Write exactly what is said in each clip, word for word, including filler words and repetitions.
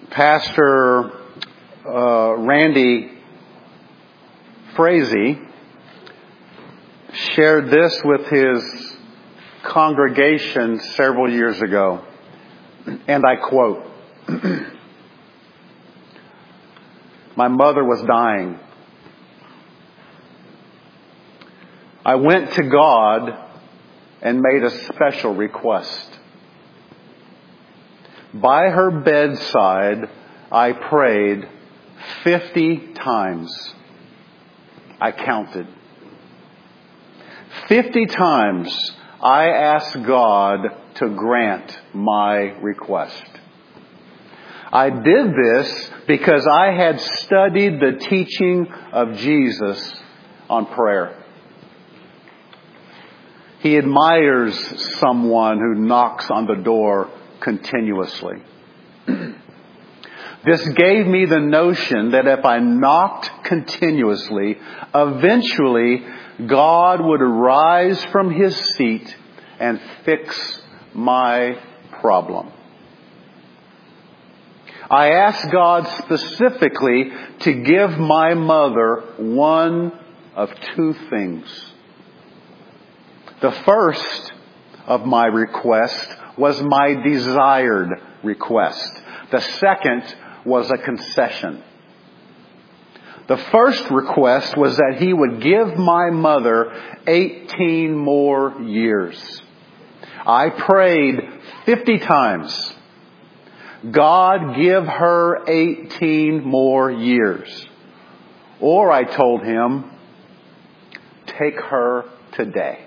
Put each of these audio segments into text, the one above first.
Pastor uh, Randy Frazee shared this with his congregation several years ago, and I quote, "My mother was dying. I went to God and made a special request. By her bedside, I prayed fifty times. I counted. Fifty times I asked God to grant my request. I did this because I had studied the teaching of Jesus on prayer. He admires someone who knocks on the door continuously. This gave me the notion that if I knocked continuously, eventually God would arise from His seat and fix my problem. I asked God specifically to give my mother one of two things. The first of my request was my desired request. The second was a concession. The first request was that He would give my mother eighteen more years. I prayed fifty times. God, give her eighteen more years. Or I told Him, take her today.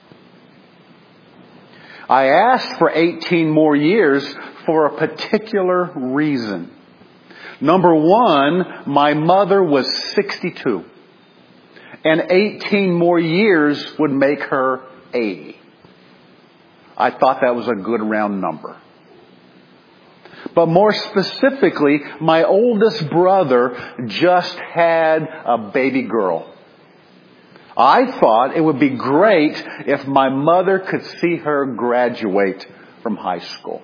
I asked for eighteen more years for a particular reason. Number one, my mother was sixty-two. And eighteen more years would make her eighty. I thought that was a good round number. But more specifically, my oldest brother just had a baby girl. I thought it would be great if my mother could see her graduate from high school.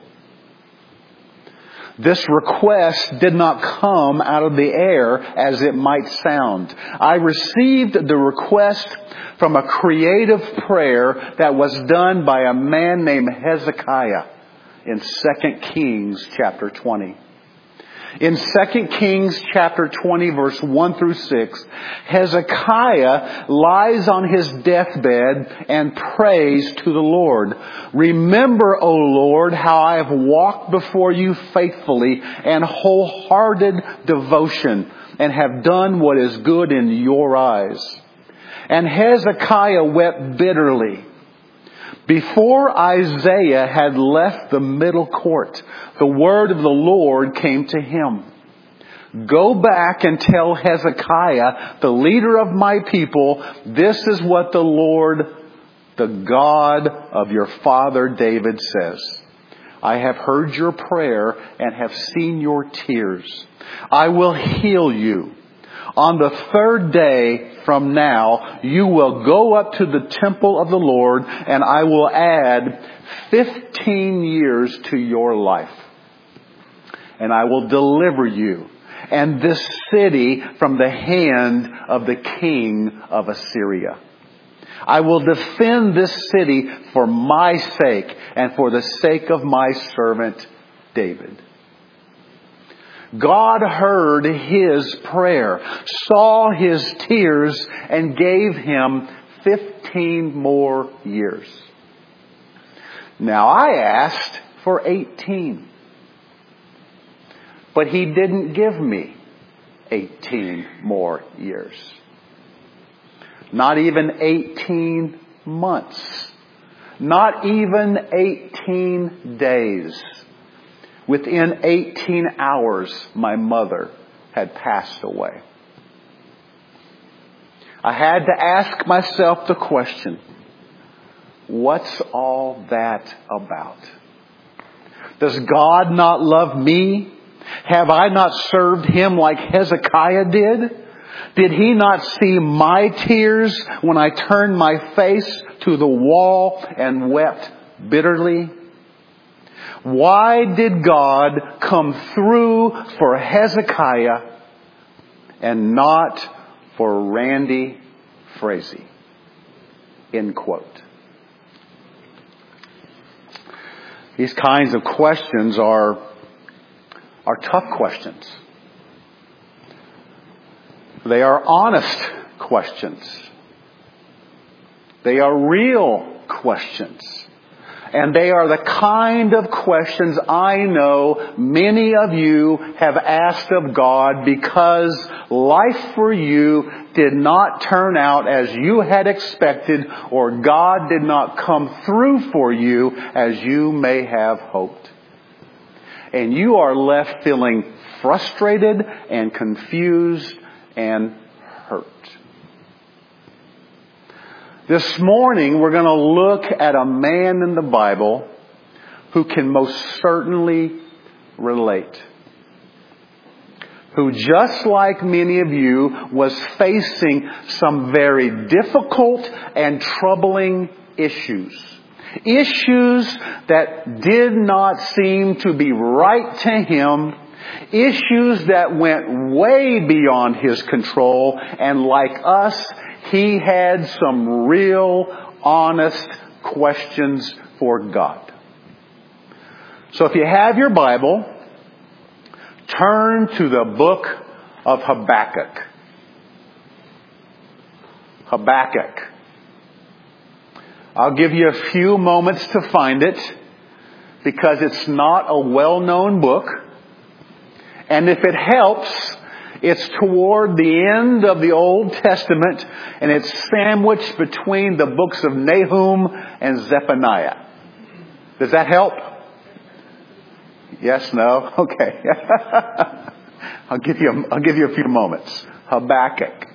This request did not come out of the air as it might sound. I received the request from a creative prayer that was done by a man named Hezekiah in Second Kings chapter twenty. In Second Kings chapter twenty, verse one through six, Hezekiah lies on his deathbed and prays to the Lord. Remember, O Lord, how I have walked before you faithfully and wholehearted devotion and have done what is good in your eyes. And Hezekiah wept bitterly. Before Isaiah had left the middle court, the word of the Lord came to him. Go back and tell Hezekiah, the leader of my people, this is what the Lord, the God of your father David says. I have heard your prayer and have seen your tears. I will heal you. On the third day from now, you will go up to the temple of the Lord, and I will add fifteen years to your life. And I will deliver you and this city from the hand of the king of Assyria. I will defend this city for my sake and for the sake of my servant David. God heard his prayer, saw his tears, and gave him fifteen more years. Now I asked for eighteen. But he didn't give me eighteen more years. Not even eighteen months. Not even eighteen days. Within eighteen hours, my mother had passed away. I had to ask myself the question, what's all that about? Does God not love me? Have I not served Him like Hezekiah did? Did He not see my tears when I turned my face to the wall and wept bitterly? Why did God come through for Hezekiah and not for Randy Frazee? End quote. These kinds of questions are, are tough questions. They are honest questions. They are real questions. And they are the kind of questions I know many of you have asked of God because life for you did not turn out as you had expected, or God did not come through for you as you may have hoped. And you are left feeling frustrated and confused and hurt. This morning we're going to look at a man in the Bible who can most certainly relate. Who, just like many of you, was facing some very difficult and troubling issues. Issues that did not seem to be right to him. Issues that went way beyond his control. And like us, he had some real, honest questions for God. So if you have your Bible, turn to the book of Habakkuk. Habakkuk. I'll give you a few moments to find it because it's not a well-known book. And if it helps, it's toward the end of the Old Testament and it's sandwiched between the books of Nahum and Zephaniah. Does that help? Yes, no? Okay. I'll give you a, I'll give you a few moments. Habakkuk.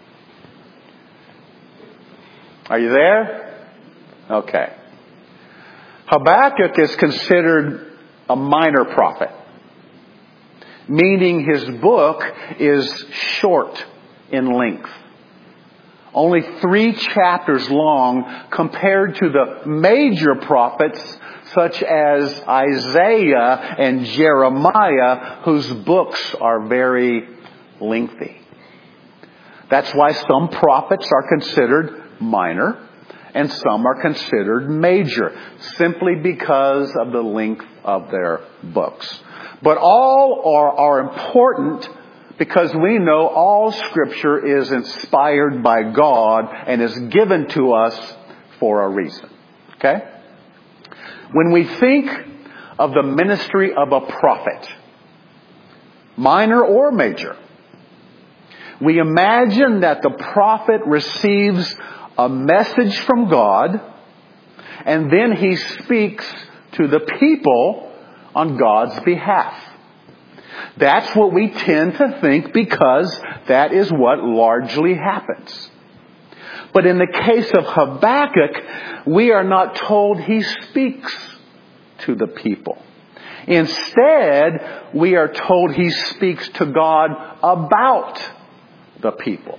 Are you there? Okay. Habakkuk is considered a minor prophet, meaning his book is short in length. Only three chapters long compared to the major prophets such as Isaiah and Jeremiah, whose books are very lengthy. That's why some prophets are considered minor and some are considered major, simply because of the length of their books. But all are, are important because we know all Scripture is inspired by God and is given to us for a reason. Okay? When we think of the ministry of a prophet, minor or major, we imagine that the prophet receives a message from God and then he speaks to the people on God's behalf. That's what we tend to think because that is what largely happens. But in the case of Habakkuk, we are not told he speaks to the people. Instead, we are told he speaks to God about the people.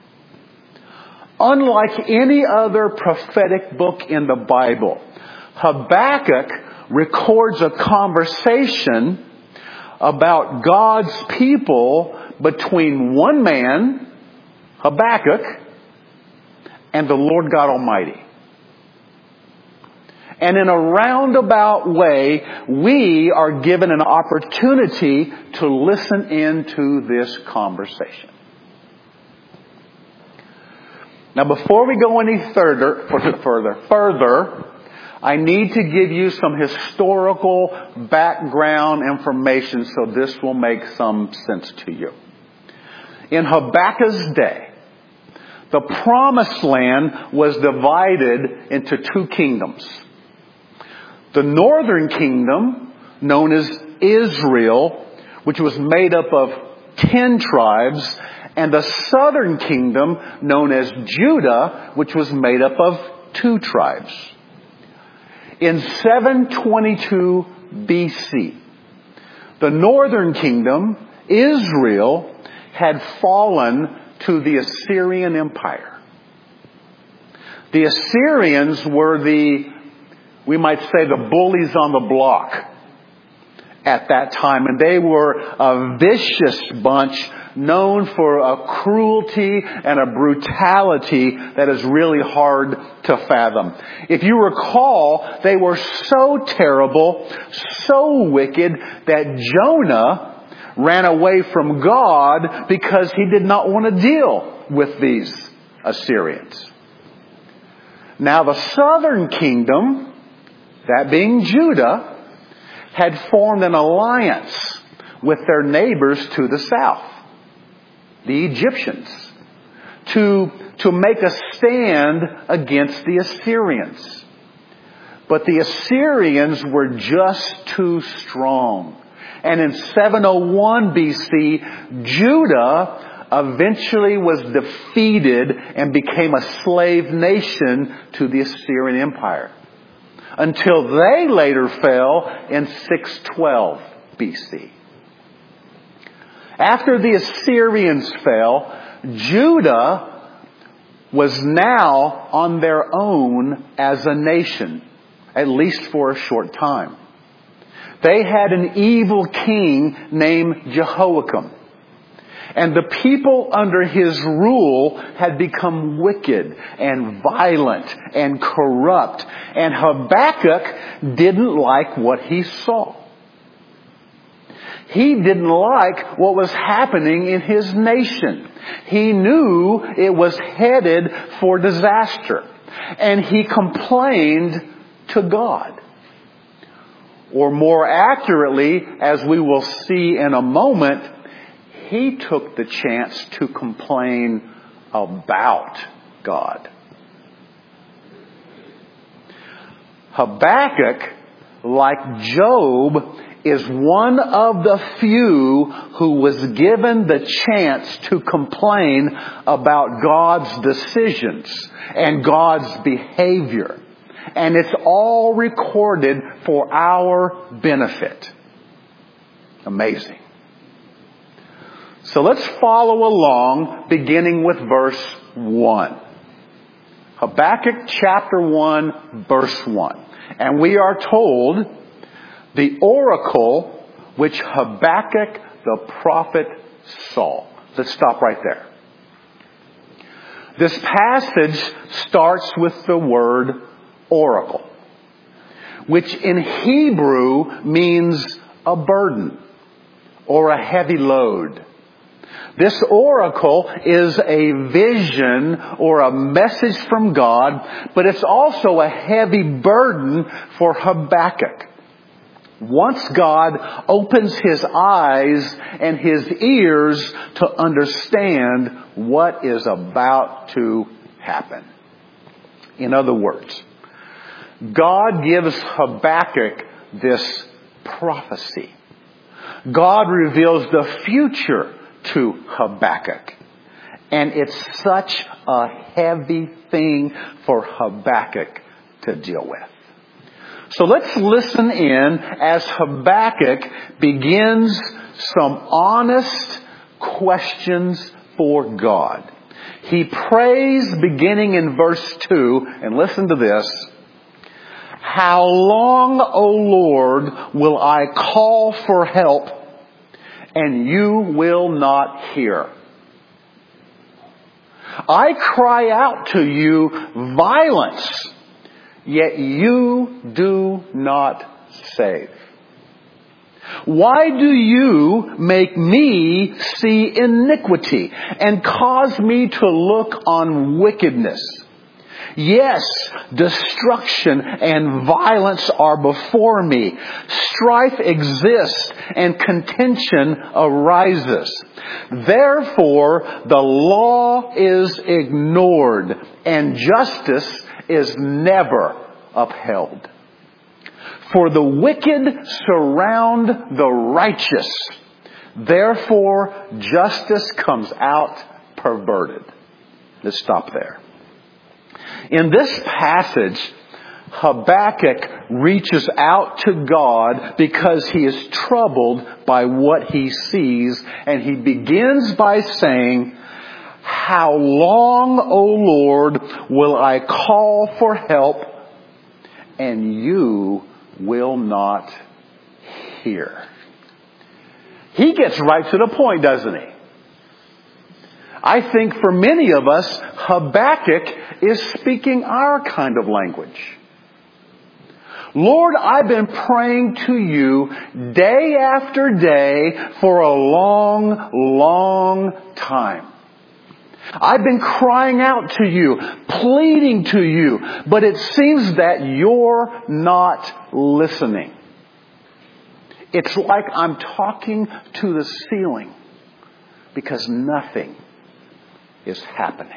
Unlike any other prophetic book in the Bible, Habakkuk records a conversation about God's people between one man, Habakkuk, and the Lord God Almighty. And in a roundabout way, we are given an opportunity to listen into this conversation. Now, before we go any further, further, further, I need to give you some historical background information so this will make some sense to you. In Habakkuk's day, the Promised Land was divided into two kingdoms. The northern kingdom, known as Israel, which was made up of ten tribes, and the southern kingdom, known as Judah, which was made up of two tribes. In seven twenty-two B C, the northern kingdom, Israel, had fallen to the Assyrian Empire. The Assyrians were the we might say the bullies on the block at that time. And they were a vicious bunch known for a cruelty and a brutality that is really hard to fathom. If you recall, they were so terrible, so wicked, that Jonah ran away from God because he did not want to deal with these Assyrians. Now the southern kingdom, that being Judah, had formed an alliance with their neighbors to the south, the Egyptians, to, to make a stand against the Assyrians. But the Assyrians were just too strong. And in seven oh one B C, Judah eventually was defeated and became a slave nation to the Assyrian Empire, until they later fell in six twelve B C. After the Assyrians fell, Judah was now on their own as a nation, at least for a short time. They had an evil king named Jehoiakim. And the people under his rule had become wicked and violent and corrupt. And Habakkuk didn't like what he saw. He didn't like what was happening in his nation. He knew it was headed for disaster. And he complained to God. Or more accurately, as we will see in a moment, he took the chance to complain about God. Habakkuk, like Job, is one of the few who was given the chance to complain about God's decisions and God's behavior. And it's all recorded for our benefit. Amazing. So let's follow along, beginning with verse one. Habakkuk chapter one, verse one. And we are told, the oracle which Habakkuk the prophet saw. Let's stop right there. This passage starts with the word oracle, which in Hebrew means a burden or a heavy load. This oracle is a vision or a message from God, but it's also a heavy burden for Habakkuk. Once God opens his eyes and his ears to understand what is about to happen. In other words, God gives Habakkuk this prophecy. God reveals the future to Habakkuk. And it's such a heavy thing for Habakkuk to deal with. So let's listen in as Habakkuk begins some honest questions for God. He prays beginning in verse two, and listen to this. How long, O Lord, will I call for help, and you will not hear? I cry out to you violence, yet you do not save. Why do you make me see iniquity and cause me to look on wickedness? Yes, destruction and violence are before me. Strife exists and contention arises. Therefore, the law is ignored and justice is never upheld. For the wicked surround the righteous. Therefore, justice comes out perverted. Let's stop there. In this passage, Habakkuk reaches out to God because he is troubled by what he sees. And he begins by saying, how long, O Lord, will I call for help, and you will not hear. He gets right to the point, doesn't he? I think for many of us, Habakkuk is speaking our kind of language. Lord, I've been praying to you day after day for a long, long time. I've been crying out to you, pleading to you, but it seems that you're not listening. It's like I'm talking to the ceiling because nothing is happening.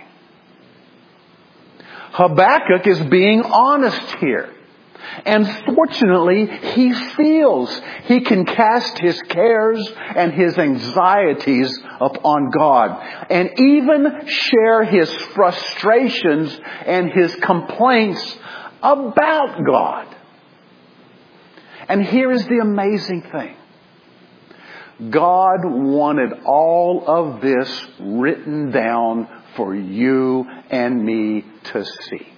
Habakkuk is being honest here. And fortunately, he feels he can cast his cares and his anxieties upon God and even share his frustrations and his complaints about God. And here is the amazing thing. God wanted all of this written down for you and me to see.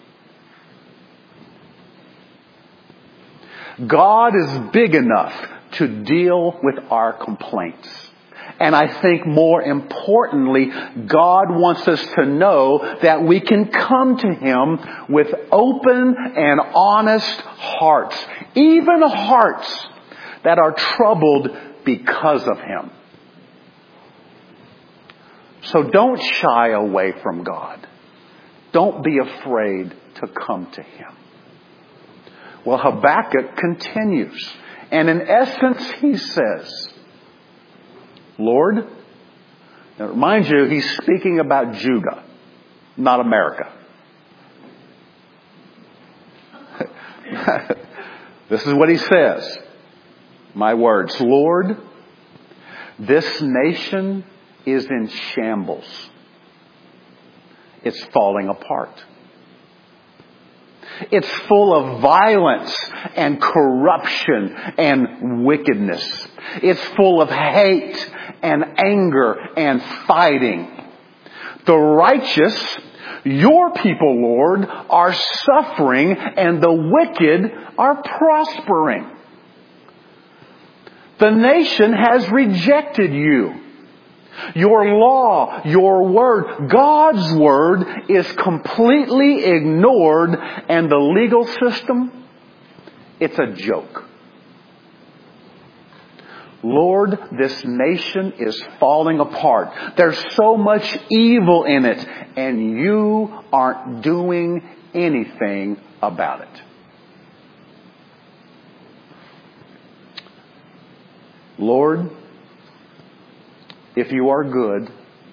God is big enough to deal with our complaints. And I think more importantly, God wants us to know that we can come to Him with open and honest hearts. Even hearts that are troubled because of Him. So don't shy away from God. Don't be afraid to come to Him. Well, Habakkuk continues. And in essence, he says, Lord, now remind you, he's speaking about Judah, not America. This is what he says. My words, Lord, this nation is in shambles. It's falling apart. It's full of violence and corruption and wickedness. It's full of hate and anger and fighting. The righteous, your people, Lord, are suffering and the wicked are prospering. The nation has rejected you. Your law, your word, God's word is completely ignored, and the legal system, it's a joke. Lord, this nation is falling apart. There's so much evil in it, and you aren't doing anything about it. Lord, if you are good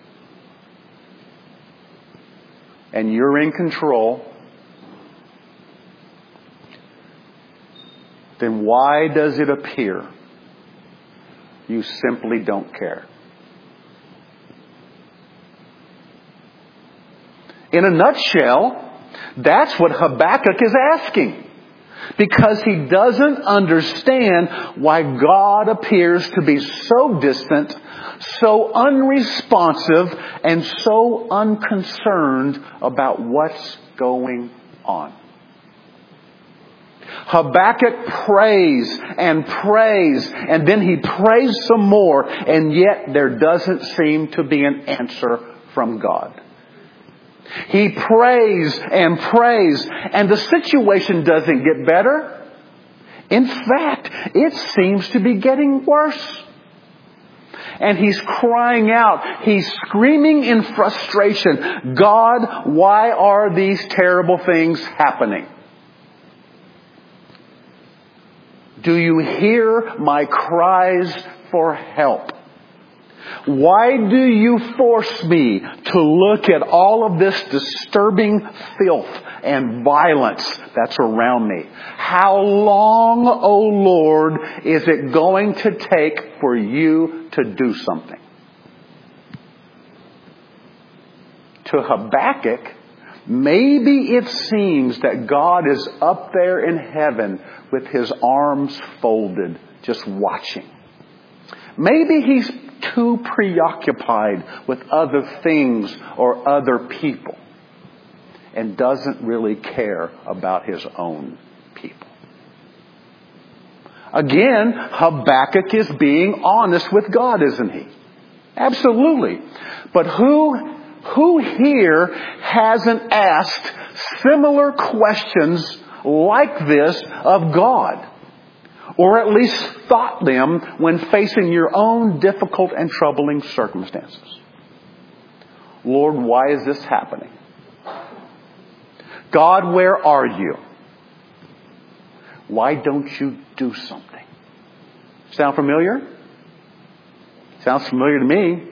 and you're in control, then why does it appear you simply don't care? In a nutshell, that's what Habakkuk is asking. Because he doesn't understand why God appears to be so distant, so unresponsive, and so unconcerned about what's going on. Habakkuk prays and prays, and then he prays some more, and yet there doesn't seem to be an answer from God. He prays and prays, and the situation doesn't get better. In fact, it seems to be getting worse. And he's crying out, he's screaming in frustration, God, why are these terrible things happening? Do you hear my cries for help? Why do you force me to look at all of this disturbing filth and violence that's around me? How long, O Lord, is it going to take for you to do something? To Habakkuk, maybe it seems that God is up there in heaven with His arms folded, just watching. Maybe He's too preoccupied with other things or other people and doesn't really care about His own people. Again, Habakkuk is being honest with God, isn't he? Absolutely. But who, who here hasn't asked similar questions like this of God? Or at least thought them when facing your own difficult and troubling circumstances. Lord, why is this happening? God, where are you? Why don't you do something? Sound familiar? Sounds familiar to me.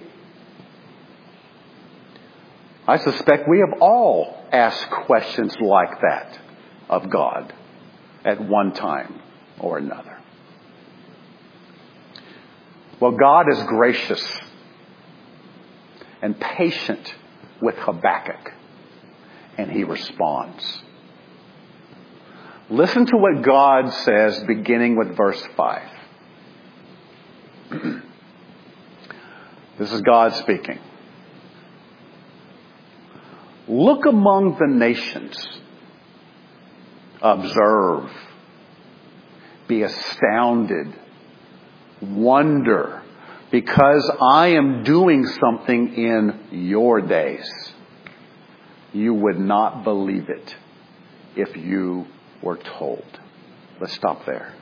I suspect we have all asked questions like that of God at one time or another. Well, God is gracious and patient with Habakkuk, and he responds. Listen to what God says beginning with verse five. This is God speaking. Look among the nations. Observe. Be astounded. Wonder. Because I am doing something in your days. You would not believe it if you were told. Let's stop there.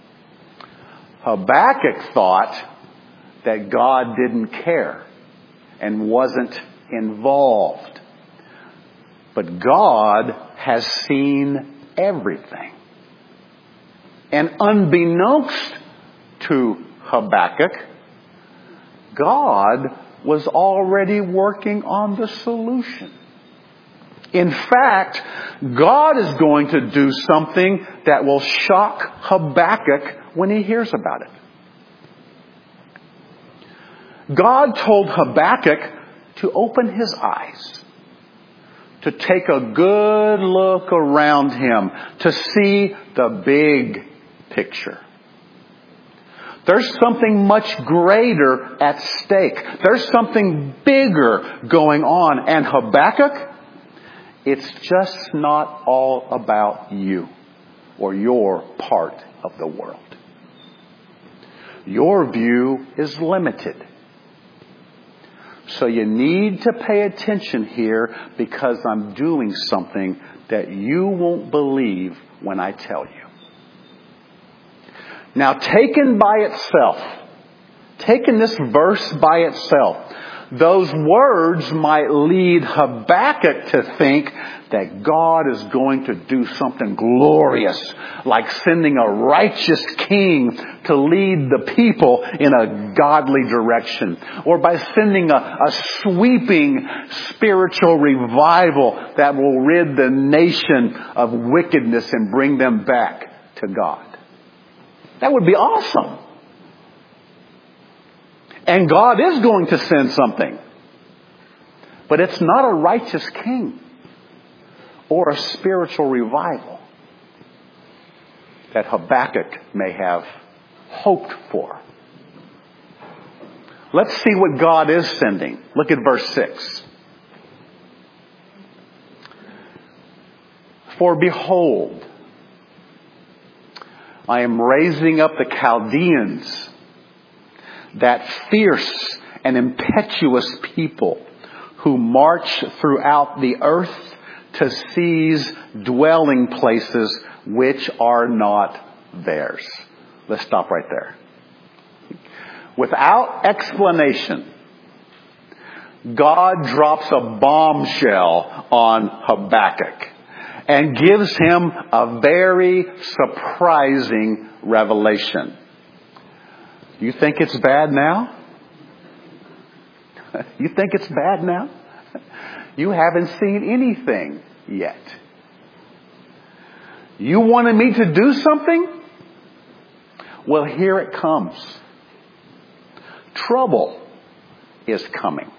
Habakkuk thought that God didn't care and wasn't involved. But God has seen everything. And unbeknownst to Habakkuk, God was already working on the solution. In fact, God is going to do something that will shock Habakkuk when he hears about it. God told Habakkuk to open his eyes, to take a good look around him, to see the big picture. There's something much greater at stake. There's something bigger going on. And Habakkuk, it's just not all about you or your part of the world. Your view is limited. So you need to pay attention here because I'm doing something that you won't believe when I tell you. Now, taken by itself, taken this verse by itself, those words might lead Habakkuk to think that God is going to do something glorious, like sending a righteous king to lead the people in a godly direction, or by sending a, a sweeping spiritual revival that will rid the nation of wickedness and bring them back to God. That would be awesome. And God is going to send something. But it's not a righteous king or a spiritual revival that Habakkuk may have hoped for. Let's see what God is sending. Look at verse six. For behold, I am raising up the Chaldeans, that fierce and impetuous people who march throughout the earth to seize dwelling places which are not theirs. Let's stop right there. Without explanation, God drops a bombshell on Habakkuk and gives him a very surprising revelation. You think it's bad now? You think it's bad now? You haven't seen anything yet. You wanted me to do something? Well, here it comes. Trouble is coming.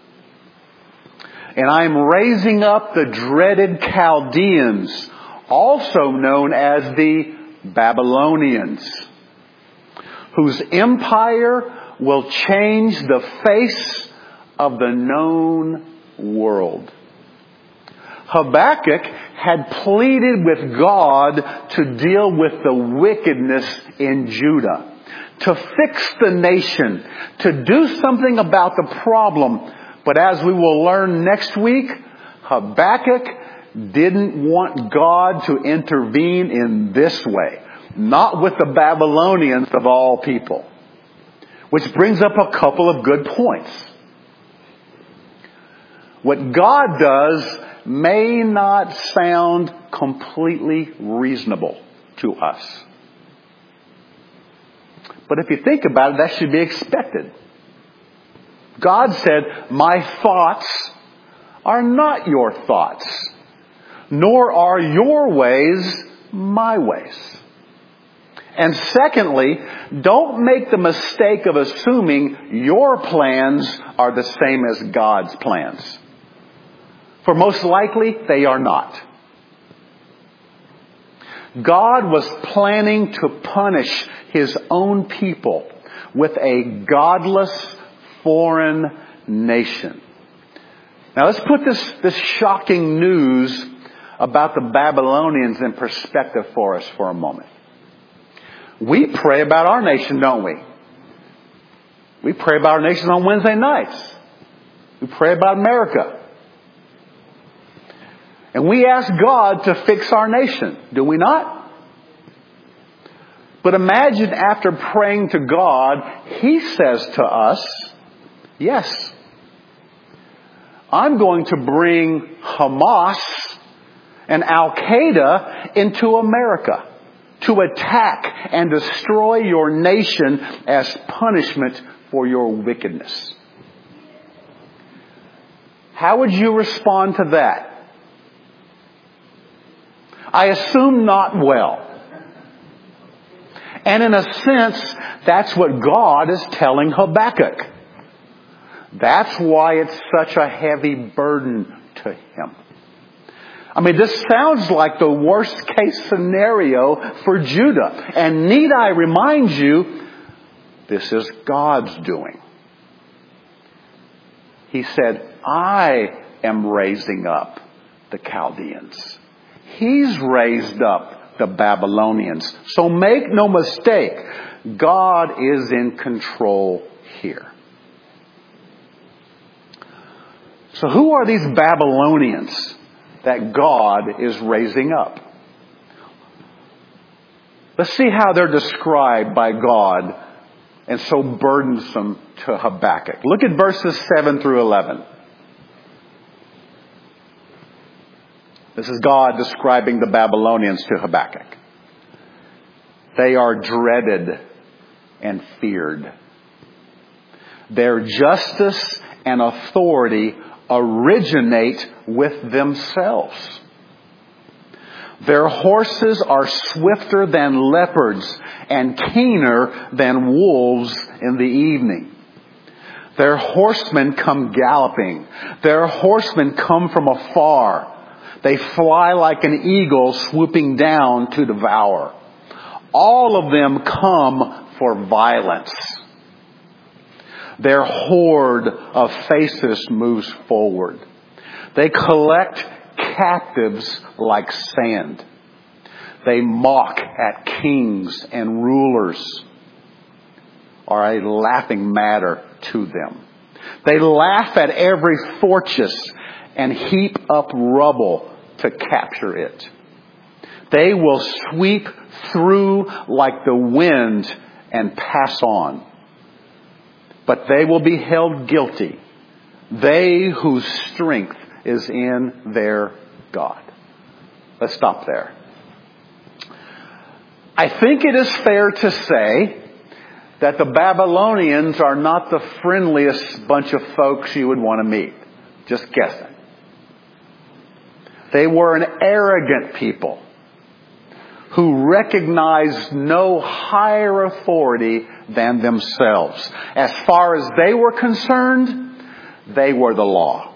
And I'm raising up the dreaded Chaldeans, also known as the Babylonians, whose empire will change the face of the known world. Habakkuk had pleaded with God to deal with the wickedness in Judah, to fix the nation, to do something about the problem. But as we will learn next week, Habakkuk didn't want God to intervene in this way. Not with the Babylonians of all people. Which brings up a couple of good points. What God does may not sound completely reasonable to us. But if you think about it, that should be expected. God said, "My thoughts are not your thoughts, nor are your ways my ways." And secondly, don't make the mistake of assuming your plans are the same as God's plans. For most likely, they are not. God was planning to punish His own people with a godless foreign nation. Now let's put this, this shocking news about the Babylonians in perspective for us for a moment. We pray about our nation, don't we? We pray about our nation on Wednesday nights. We pray about America. And we ask God to fix our nation, do we not? But imagine after praying to God, He says to us, yes, I'm going to bring Hamas and Al-Qaeda into America to attack and destroy your nation as punishment for your wickedness. How would you respond to that? I assume not well. And in a sense, that's what God is telling Habakkuk. That's why it's such a heavy burden to him. I mean, this sounds like the worst case scenario for Judah. And need I remind you, this is God's doing. He said, I am raising up the Chaldeans. He's raised up the Babylonians. So make no mistake, God is in control here. So who are these Babylonians that God is raising up? Let's see how they're described by God and so burdensome to Habakkuk. Look at verses seven through eleven. This is God describing the Babylonians to Habakkuk. They are dreaded and feared. Their justice and authority originate with themselves. Their horses are swifter than leopards and keener than wolves in the evening. Their horsemen come galloping. Their horsemen come from afar. They fly like an eagle swooping down to devour. All of them come for violence. Their horde of faces moves forward. They collect captives like sand. They mock at kings and rulers, are a laughing matter to them. They laugh at every fortress and heap up rubble to capture it. They will sweep through like the wind and pass on. But they will be held guilty, they whose strength is in their God. Let's stop there. I think it is fair to say that the Babylonians are not the friendliest bunch of folks you would want to meet. Just guessing. They were an arrogant people who recognized no higher authority than themselves. As far as they were concerned, they were the law.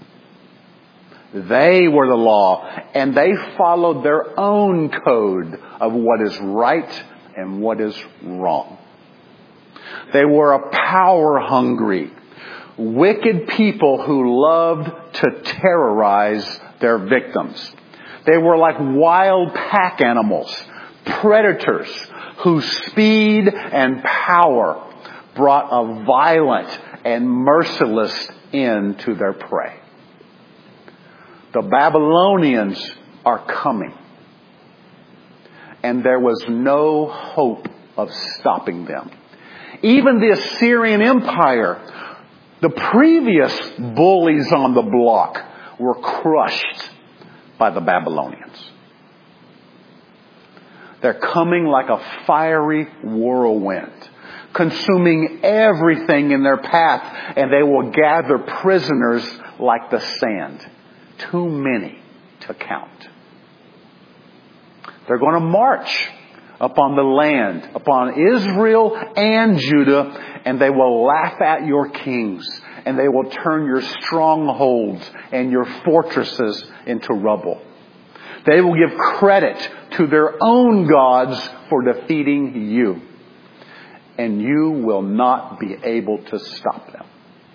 They were the law, and they followed their own code of what is right and what is wrong. They were a power-hungry, wicked people who loved to terrorize their victims. They were like wild pack animals, predators whose speed and power brought a violent and merciless end to their prey. The Babylonians are coming, and there was no hope of stopping them. Even the Assyrian Empire, the previous bullies on the block, were crushed by the Babylonians. They're coming like a fiery whirlwind, consuming everything in their path, and they will gather prisoners like the sand. Too many to count. They're going to march upon the land, upon Israel and Judah, and they will laugh at your kings, and they will turn your strongholds and your fortresses into rubble. They will give credit to their own gods for defeating you, and you will not be able to stop them.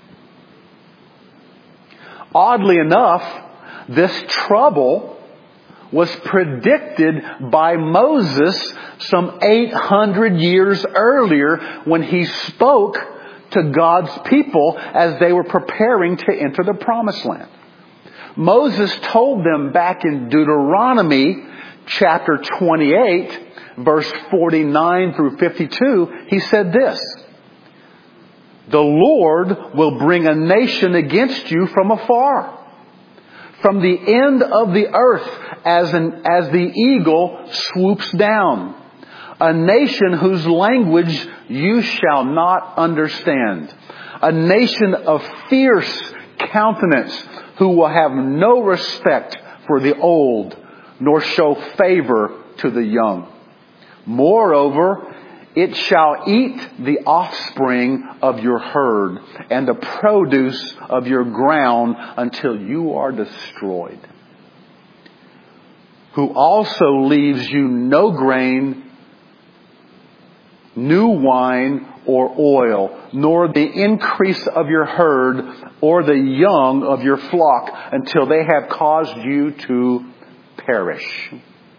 Oddly enough, this trouble was predicted by Moses some eight hundred years earlier when he spoke to God's people as they were preparing to enter the Promised Land. Moses told them back in Deuteronomy chapter twenty-eight, verse forty-nine through fifty-two, he said this: "The Lord will bring a nation against you from afar, from the end of the earth, as an, as the eagle swoops down. A nation whose language you shall not understand. A nation of fierce countenance who will have no respect for the old, nor show favor to the young. Moreover, it shall eat the offspring of your herd and the produce of your ground until you are destroyed. Who also leaves you no grain, new wine or oil, nor the increase of your herd or the young of your flock until they have caused you to perish.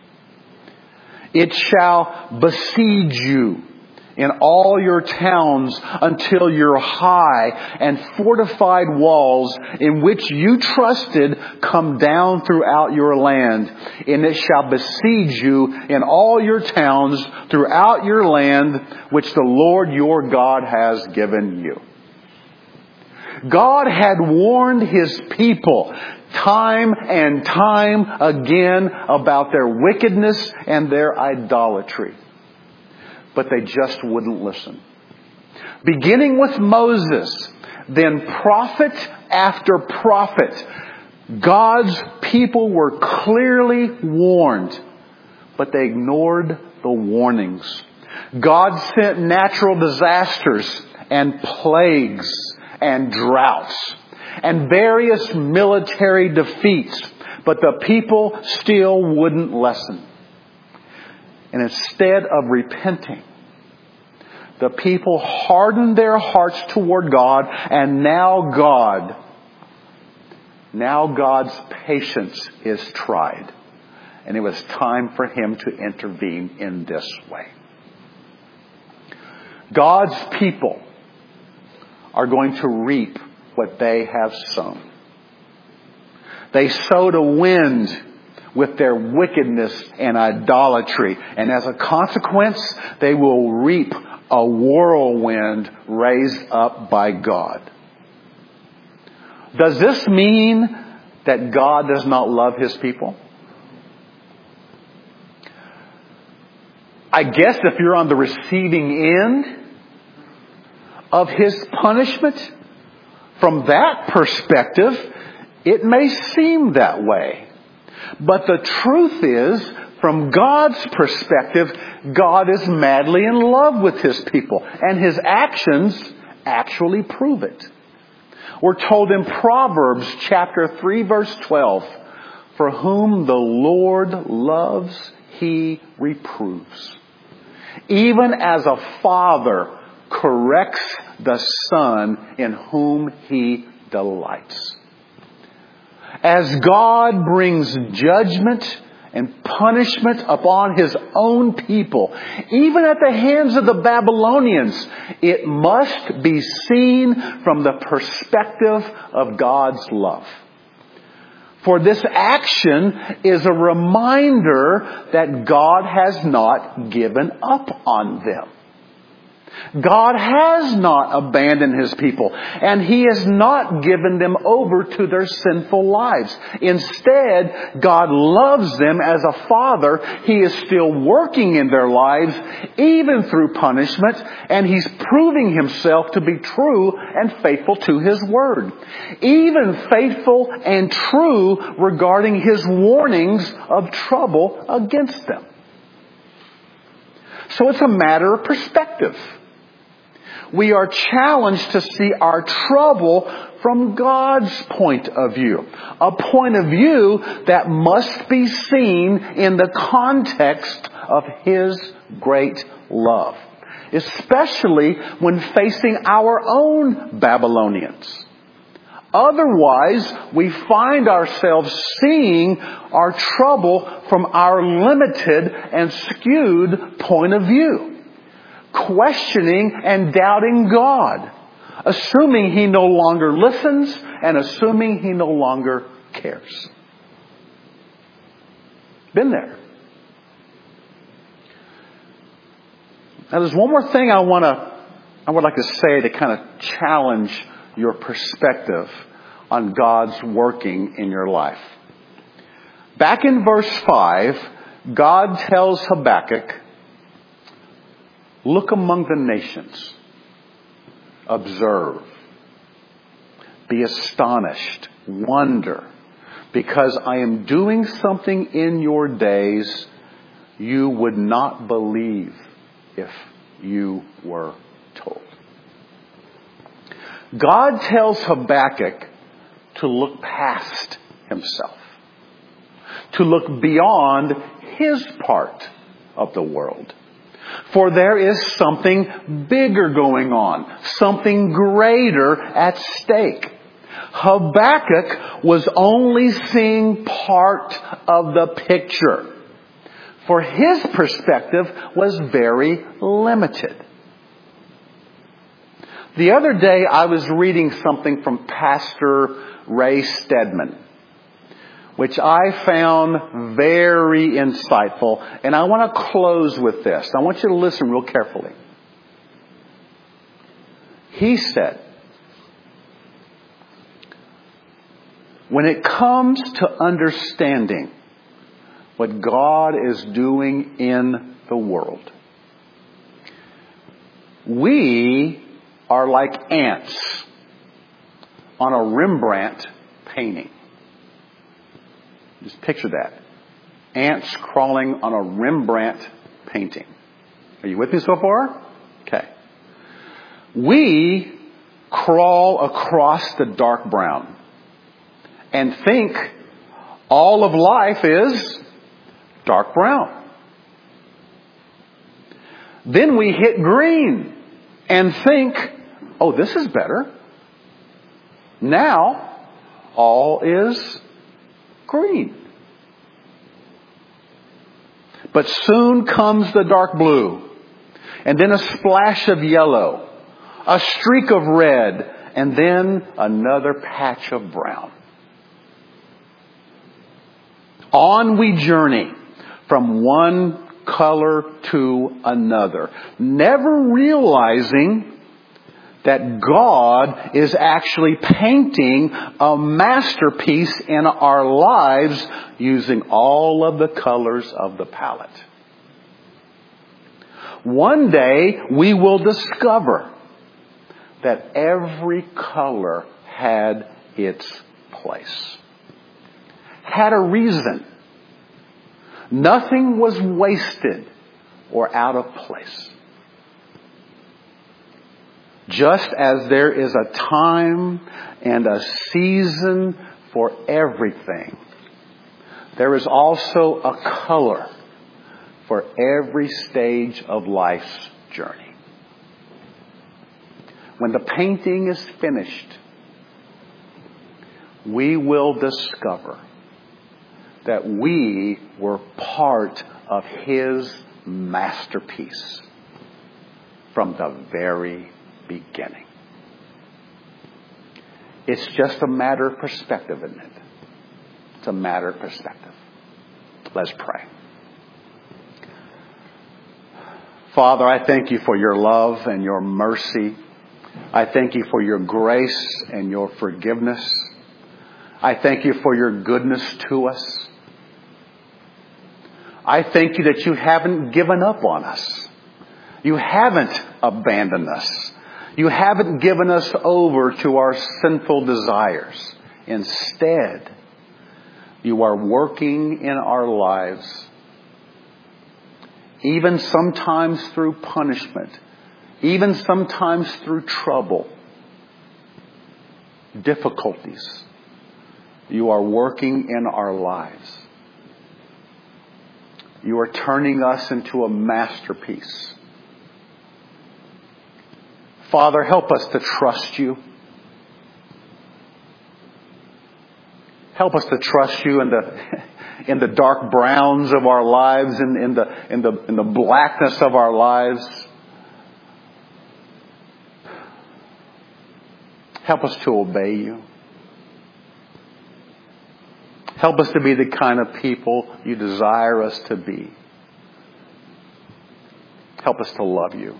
It shall besiege you in all your towns until your high and fortified walls in which you trusted come down throughout your land. And it shall besiege you in all your towns throughout your land, which the Lord your God has given you." God had warned His people time and time again about their wickedness and their idolatry. But they just wouldn't listen. Beginning with Moses, then prophet after prophet, God's people were clearly warned, but they ignored the warnings. God sent natural disasters and plagues and droughts and various military defeats, but the people still wouldn't listen. And instead of repenting, the people hardened their hearts toward God, and now God, now God's patience is tried. And it was time for Him to intervene in this way. God's people are going to reap what they have sown. They sowed a wind with their wickedness and idolatry. And as a consequence, they will reap a whirlwind raised up by God. Does this mean that God does not love His people? I guess if you're on the receiving end of His punishment, from that perspective, it may seem that way. But the truth is, from God's perspective, God is madly in love with His people. And His actions actually prove it. We're told in Proverbs chapter three, verse twelve, "For whom the Lord loves, He reproves. Even as a father corrects the son in whom He delights." As God brings judgment and punishment upon His own people, even at the hands of the Babylonians, it must be seen from the perspective of God's love. For this action is a reminder that God has not given up on them. God has not abandoned His people, and He has not given them over to their sinful lives. Instead, God loves them as a Father. He is still working in their lives, even through punishment, and He's proving Himself to be true and faithful to His Word. Even faithful and true regarding His warnings of trouble against them. So it's a matter of perspective. We are challenged to see our trouble from God's point of view. A point of view that must be seen in the context of His great love. Especially when facing our own Babylonians. Otherwise, we find ourselves seeing our trouble from our limited and skewed point of view. Questioning and doubting God, assuming He no longer listens and assuming He no longer cares. Been there. Now there's one more thing I want to, I would like to say to kind of challenge your perspective on God's working in your life. Back in verse five, God tells Habakkuk, look among the nations. Observe. Be astonished. Wonder. Because I am doing something in your days you would not believe if you were told. God tells Habakkuk to look past himself. To look beyond his part of the world. For there is something bigger going on. Something greater at stake. Habakkuk was only seeing part of the picture. For his perspective was very limited. The other day I was reading something from Pastor Ray Stedman, which I found very insightful. And I want to close with this. I want you to listen real carefully. He said, when it comes to understanding what God is doing in the world, we are like ants on a Rembrandt painting. Just picture that. Ants crawling on a Rembrandt painting. Are you with me so far? Okay. We crawl across the dark brown and think all of life is dark brown. Then we hit green and think, oh, this is better. Now, all is green. But soon comes the dark blue, and then a splash of yellow, a streak of red, and then another patch of brown. On we journey from one color to another, never realizing that God is actually painting a masterpiece in our lives using all of the colors of the palette. One day we will discover that every color had its place, had a reason. Nothing was wasted or out of place. Just as there is a time and a season for everything, there is also a color for every stage of life's journey. When the painting is finished, we will discover that we were part of His masterpiece from the very beginning. It's just a matter of perspective, isn't it? It's a matter of perspective. Let's pray. Father, I thank you for your love and your mercy. I thank you for your grace and your forgiveness. I thank you for your goodness to us. I thank you that you haven't given up on us. You haven't abandoned us. You haven't given us over to our sinful desires. Instead, you are working in our lives, even sometimes through punishment, even sometimes through trouble, difficulties. You are working in our lives. You are turning us into a masterpiece. Father, help us to trust you. Help us to trust you in the in the dark browns of our lives, in, in the in the in the blackness of our lives. Help us to obey you. Help us to be the kind of people you desire us to be. Help us to love you.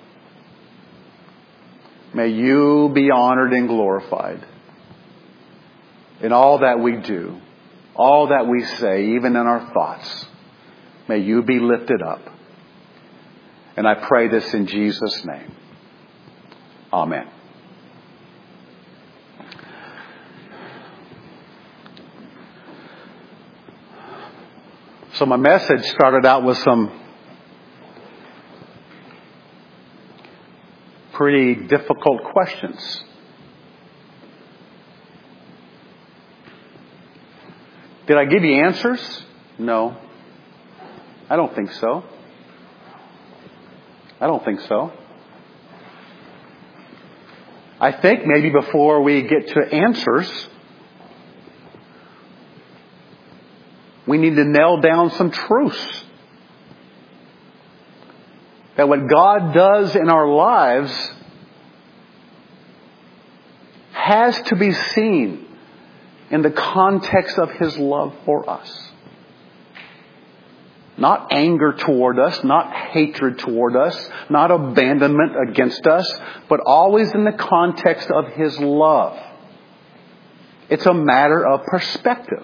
May you be honored and glorified in all that we do, all that we say, even in our thoughts. May you be lifted up. And I pray this in Jesus' name. Amen. So my message started out with some pretty difficult questions. Did I give you answers? No. I don't think so. I don't think so. I think maybe before we get to answers, we need to nail down some truths. That what God does in our lives has to be seen in the context of His love for us. Not anger toward us, not hatred toward us, not abandonment against us, but always in the context of His love. It's a matter of perspective.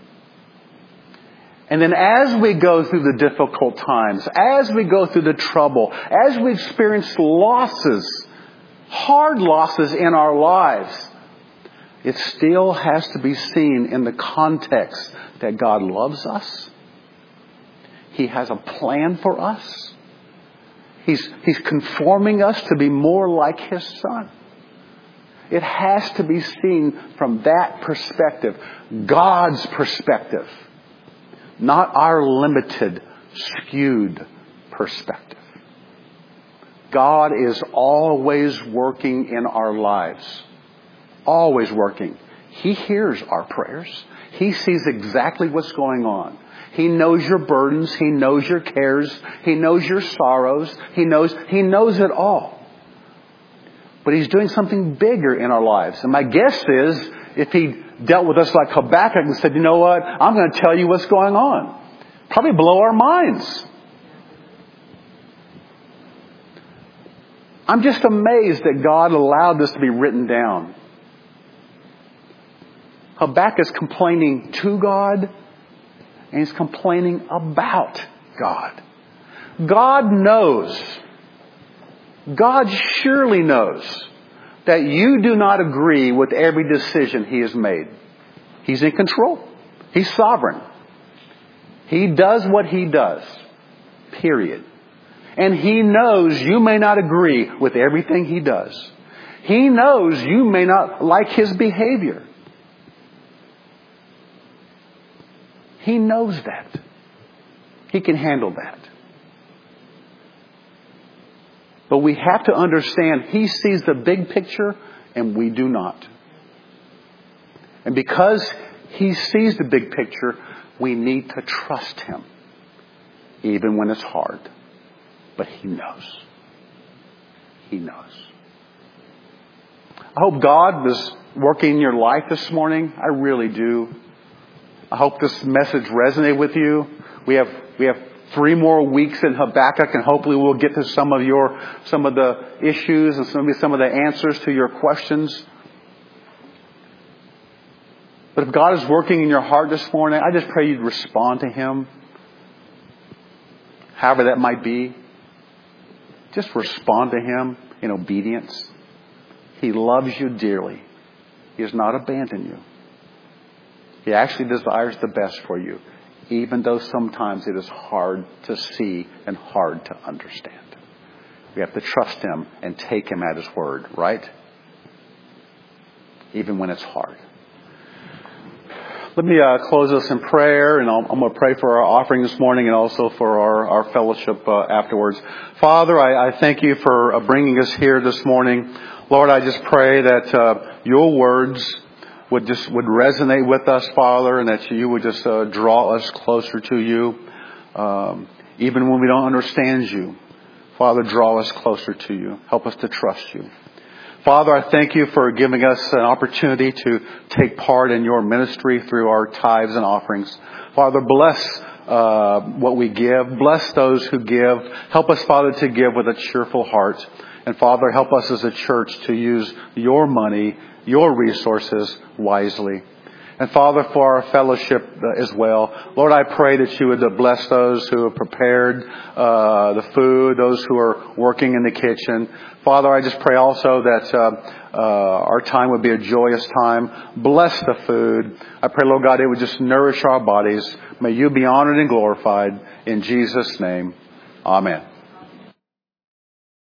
And then as we go through the difficult times, as we go through the trouble, as we experience losses, hard losses in our lives, it still has to be seen in the context that God loves us. He has a plan for us. He's, he's conforming us to be more like His Son. It has to be seen from that perspective, God's perspective. Not our limited, skewed perspective. God is always working in our lives. Always working. He hears our prayers. He sees exactly what's going on. He knows your burdens. He knows your cares. He knows your sorrows. He knows, He knows it all. But He's doing something bigger in our lives. And my guess is, if He dealt with us like Habakkuk and said, you know what, I'm going to tell you what's going on. Probably blow our minds. I'm just amazed that God allowed this to be written down. Habakkuk is complaining to God, and he's complaining about God. God knows, God surely knows that you do not agree with every decision He has made. He's in control. He's sovereign. He does what He does. Period. And He knows you may not agree with everything He does. He knows you may not like His behavior. He knows that. He can handle that. But we have to understand He sees the big picture and we do not. And because He sees the big picture, we need to trust Him, even when it's hard. But He knows. He knows. I hope God was working in your life this morning. I really do. I hope this message resonated with you. We have we have three more weeks in Habakkuk, and hopefully we'll get to some of your some of the issues and some some of the answers to your questions. But if God is working in your heart this morning, I just pray you'd respond to Him. However that might be. Just respond to Him in obedience. He loves you dearly. He has not abandoned you. He actually desires the best for you, even though sometimes it is hard to see and hard to understand. We have to trust Him and take Him at His word, right? Even when it's hard. Let me uh, close us in prayer, and I'll, I'm going to pray for our offering this morning and also for our, our fellowship uh, afterwards. Father, I, I thank You for uh, bringing us here this morning. Lord, I just pray that uh, Your words would just would resonate with us, Father, and that You would just uh, draw us closer to You, um, even when we don't understand You. Father, draw us closer to You. Help us to trust You. Father, I thank You for giving us an opportunity to take part in Your ministry through our tithes and offerings. Father, bless uh, what we give. Bless those who give. Help us, Father, to give with a cheerful heart. And Father, help us as a church to use Your money, Your resources wisely. And Father, for our fellowship as well, Lord, I pray that You would bless those who have prepared uh, the food, those who are working in the kitchen. Father, I just pray also that uh, uh, our time would be a joyous time. Bless the food. I pray, Lord God, it would just nourish our bodies. May You be honored and glorified. In Jesus' name, amen.